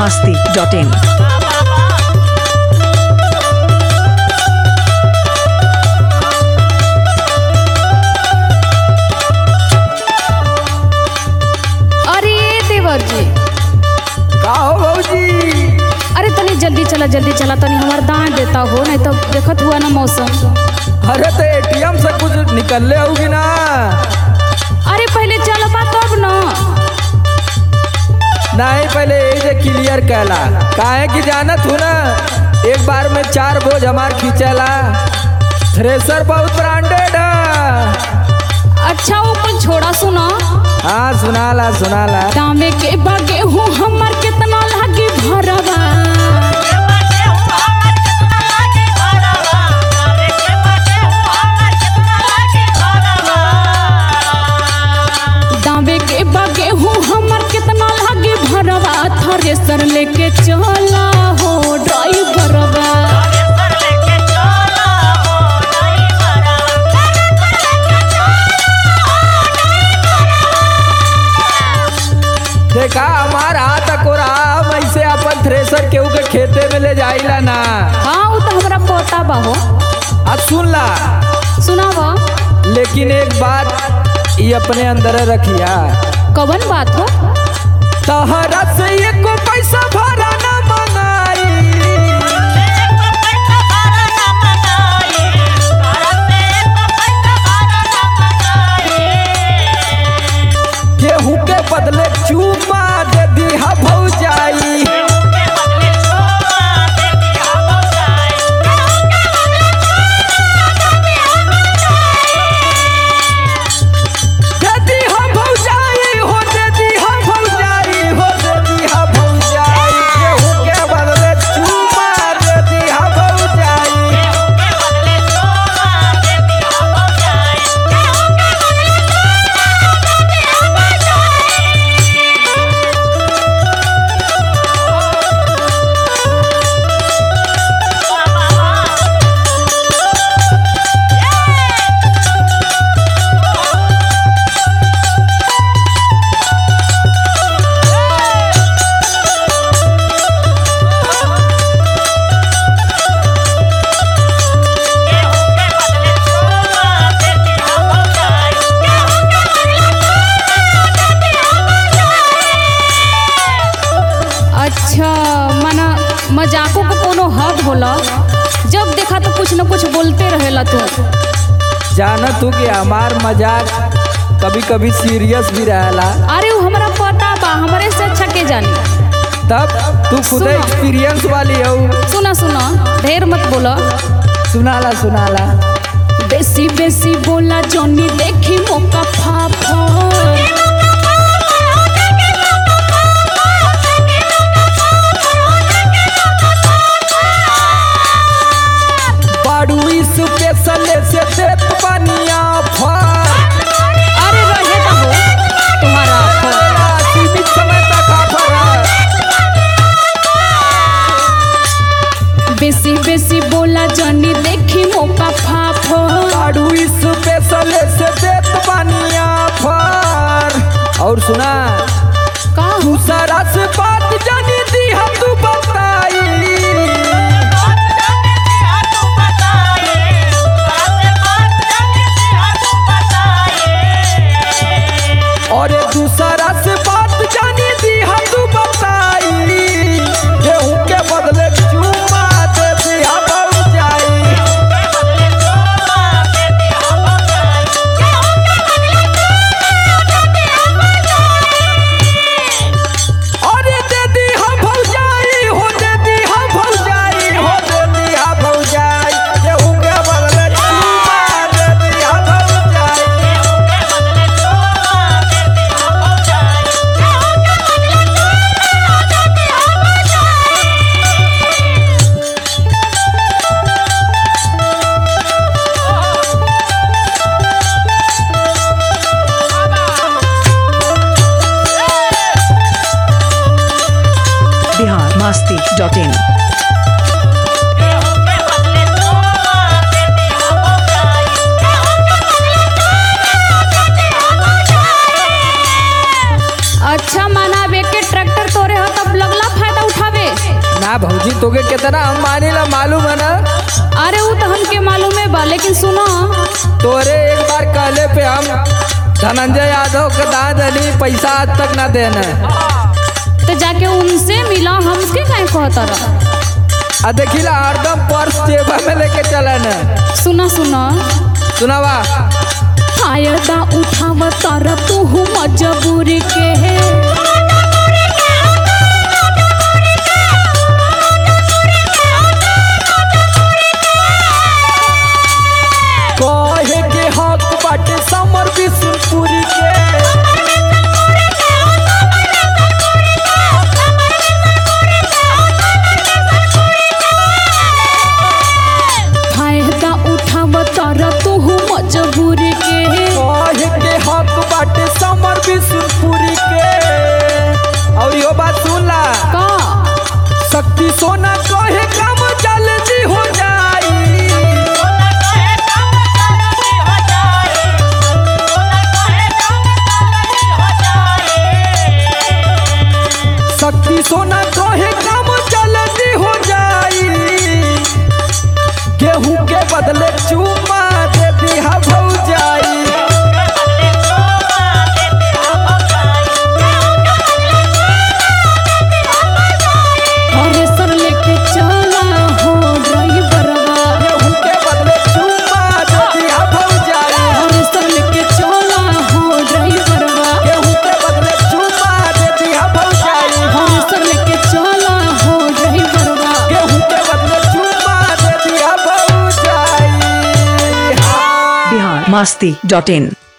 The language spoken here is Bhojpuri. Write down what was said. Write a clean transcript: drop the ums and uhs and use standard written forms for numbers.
masti.in. अरे देवर जी, का हो भौजी? अरे तनी जल्दी चला तनी हमार दान देता हो, नहीं तो देखत हुआ ना मौसम। अरे तो एटीएम से कुछ निकलले होगी ना। अरे पहले चलबा तब न। नहीं पहले ये क्लियर कहला काहे की जानत हूँ ना, एक बार में 4 बोझ हमार खींचेला। थ्रेसर बहुत ब्रांडेड है। अच्छा वो कुछ छोड़ा सुना। हाँ सुनाला। दामे के बागे हूँ हमार कितना लागी भरवा। दामे के बागे हूँ हमार कितना लागी भरवा। थ्रेसर लेके चला हो ड्राइवरवा। देखा हमार हाथ अकोरा ऐसे अपन थ्रेसर केहू के खेते में ले जाइला ना। हाँ वो तो हमरा पता बा हो। अब सुन ला, सुनावा। लेकिन एक बात ये अपने अंदर रखिया। कवन बात हो? तहरा से एको पैसा भरा ना मंगाई। केहू के बदले चूमा दे दिहा भौजाई। दे दिहा भौजाई हो, दे दिहा भौजाई हो, दे दिहा भौजाई। केहू के बदले चूमा दे दिहा भौजाई। अच्छा मना मजाकों को कोनो हद होला। जब देखा तो कुछ न कुछ बोलते रहेला तू। जानत हूँ कि हमार मजाक कभी कभी सीरियस भी रहेला। अरे वो हमरा पता बा, हमरे से अच्छा के जानी। तब तू खुद सुना। एक्सपीरियंस वाली हो। सुना ढेर मत बोला। सुनाला। बेसी बेसी बोला जॉनी देखी मौका फाफा। बाड़ू इस स्पेशल से देत बनिया फर। अरे रहे तो हो तुम्हारा ऑफर। सीमित समय तक ऑफर है। बेसी बेसी बोला जॉनी देखी मौका फाफा। बाड़ू इस स्पेशल से देत बनिया फर। और सुना, का हो? दूसरा से बात जानी दी हम तू बताई। और दूसरा से बात जानी दी हम तू बताई। गेहूं के बदले चूमा दे दिया भौजाई। अरे दे दिया भौजाई हो, दे दिया भौजाई हो, दे दिया भौजाई। गेहूं के बदले चूमा दे दिया भौजाई। Bihar masti.in. अच्छा माना बे के ट्रैक्टर तोरे हो तब लगला फायदा उठा ना भौजी तोके कितना हम मानीला मालूम है ना। अरे वो तो हमके मालूम है बा, लेकिन सुनो तोरे एक बार कहले पे हम धनंजय यादव के दान दली पैसा आज तक ना देना। तो जाके उनसे मिला, हमके काहे कहता रहा। आ देखिला हरदम पर्स जेबा में लेके चला न। सुना सुना सुनावा। फायदा उठाव तारा तू मजबूरी के है। कहे के हक बाटे समर बिशुनपुरी के। फायदा उठाव तारा तू मजबूरी के है। कहे के हक बाटे समर बिशुनपुरी के। और यो बात सुन ला का शक्ति सोना कहे काम जल्दी हो जाई। शक्ति सोना कहे काम जल्दी हो जाई। गेहूं के बदले चूमा दे दिया भौजाई। अरे सर लेके चला हो ड्राइवरवा। गेहूं के बदले चूमा दे दिया भौजाई। अरे सर लेके चला हो ड्राइवरवा। गेहूं के बदले चूमा दे दिया भौजाई। अरे सर लेके चला हो ड्राइवरवा। गेहूं के बदले चूमा दे दिया भौजाई। biharmasti.in